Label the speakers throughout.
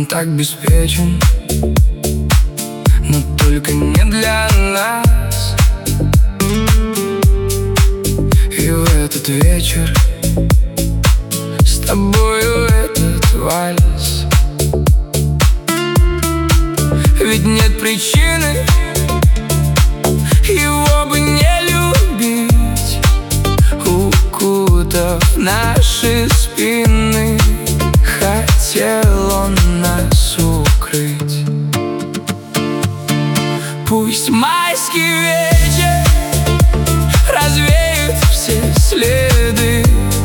Speaker 1: так беспечен, но только не для нас. И в этот вечер с тобою этот вальс. Ведь нет причины его бы не любить, укутав наши спины, хотел он нас укрыть. Пусть майский вечер развеет все следы,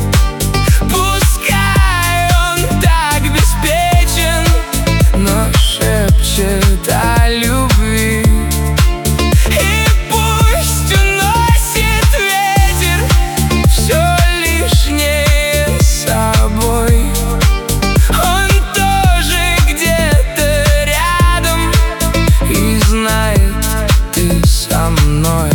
Speaker 1: пускай он так беспечен, но шепчет о любви. И пусть уносит ветер все лишнее с собой. Он тоже где-то рядом и знает, ты со мной.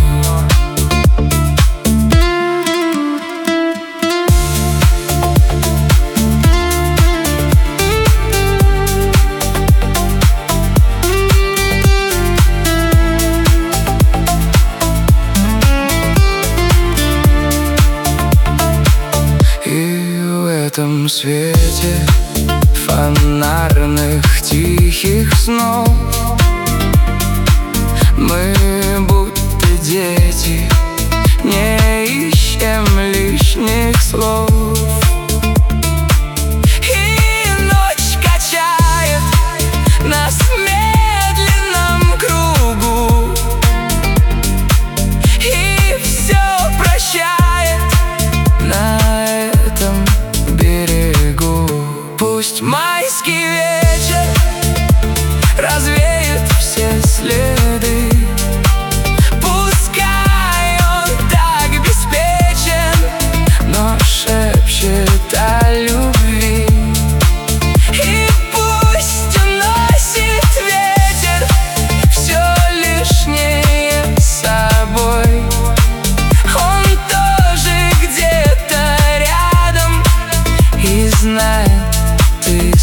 Speaker 1: В этом свете фонарных тихих снов мы будто дети, не ищем лишних слов. И ночь качает нас в медленном кругу, и все прощает на этом берегу. Пусть майский вечер развеет все следы, пускай он так беспечен, но шепчет о любви. И пусть уносит ветер все лишнее с собой. Он тоже где-то рядом и знает, ты